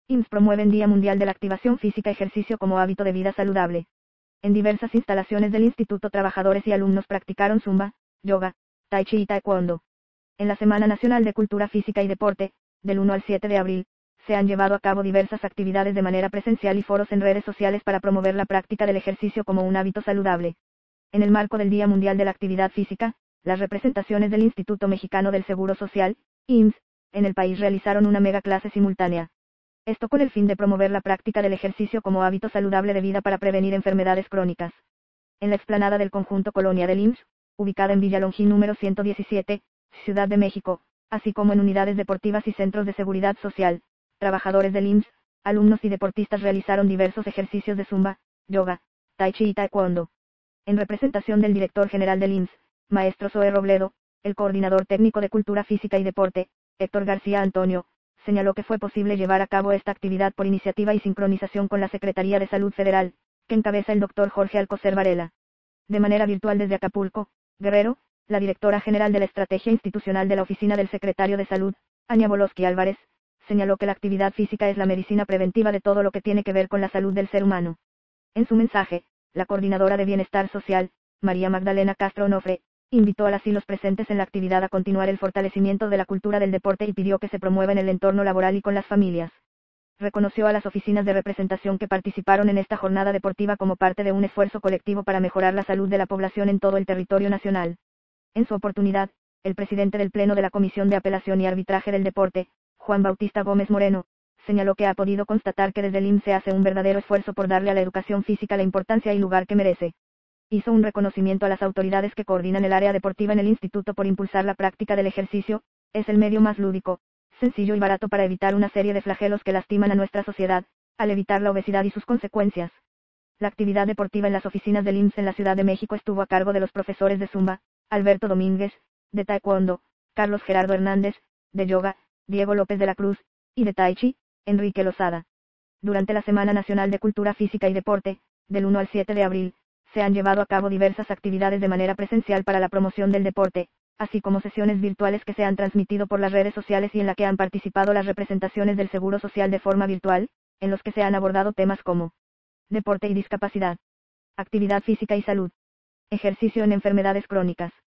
IMSS promueven Día Mundial de la Activación Física Ejercicio como hábito de vida saludable. En diversas instalaciones del instituto trabajadores y alumnos practicaron zumba, yoga, tai chi y taekwondo. En la Semana Nacional de Cultura Física y Deporte, del 1 al 7 de abril, se han llevado a cabo diversas actividades de manera presencial y foros en redes sociales para promover la práctica del ejercicio como un hábito saludable. En el marco del Día Mundial de la Actividad Física, las representaciones del Instituto Mexicano del Seguro Social, IMSS, en el país realizaron una mega clase simultánea. Esto con el fin de promover la práctica del ejercicio como hábito saludable de vida para prevenir enfermedades crónicas. En la explanada del conjunto Colonia del IMSS, ubicada en Villa Longín número 117, Ciudad de México, así como en unidades deportivas y centros de seguridad social, trabajadores del IMSS, alumnos y deportistas realizaron diversos ejercicios de zumba, yoga, tai chi y taekwondo. En representación del director general del IMSS, maestro Zoe Robledo, el coordinador técnico de Cultura Física y Deporte, Héctor García Antonio, señaló que fue posible llevar a cabo esta actividad por iniciativa y sincronización con la Secretaría de Salud Federal, que encabeza el doctor Jorge Alcocer Varela. De manera virtual desde Acapulco, Guerrero, la directora general de la Estrategia Institucional de la Oficina del Secretario de Salud, Ania Boloski Álvarez, señaló que la actividad física es la medicina preventiva de todo lo que tiene que ver con la salud del ser humano. En su mensaje, la coordinadora de Bienestar Social, María Magdalena Castro Onofre, invitó a las y los presentes en la actividad a continuar el fortalecimiento de la cultura del deporte y pidió que se promueva en el entorno laboral y con las familias. Reconoció a las oficinas de representación que participaron en esta jornada deportiva como parte de un esfuerzo colectivo para mejorar la salud de la población en todo el territorio nacional. En su oportunidad, el presidente del Pleno de la Comisión de Apelación y Arbitraje del Deporte, Juan Bautista Gómez Moreno, señaló que ha podido constatar que desde el IMSS se hace un verdadero esfuerzo por darle a la educación física la importancia y lugar que merece. Hizo un reconocimiento a las autoridades que coordinan el área deportiva en el instituto por impulsar la práctica del ejercicio, es el medio más lúdico, sencillo y barato para evitar una serie de flagelos que lastiman a nuestra sociedad, al evitar la obesidad y sus consecuencias. La actividad deportiva en las oficinas del IMSS en la Ciudad de México estuvo a cargo de los profesores de Zumba, Alberto Domínguez, de Taekwondo, Carlos Gerardo Hernández, de Yoga, Diego López de la Cruz, y de Tai Chi, Enrique Lozada. Durante la Semana Nacional de Cultura Física y Deporte, del 1 al 7 de abril, se han llevado a cabo diversas actividades de manera presencial para la promoción del deporte, así como sesiones virtuales que se han transmitido por las redes sociales y en la que han participado las representaciones del Seguro Social de forma virtual, en los que se han abordado temas como deporte y discapacidad, actividad física y salud, ejercicio en enfermedades crónicas.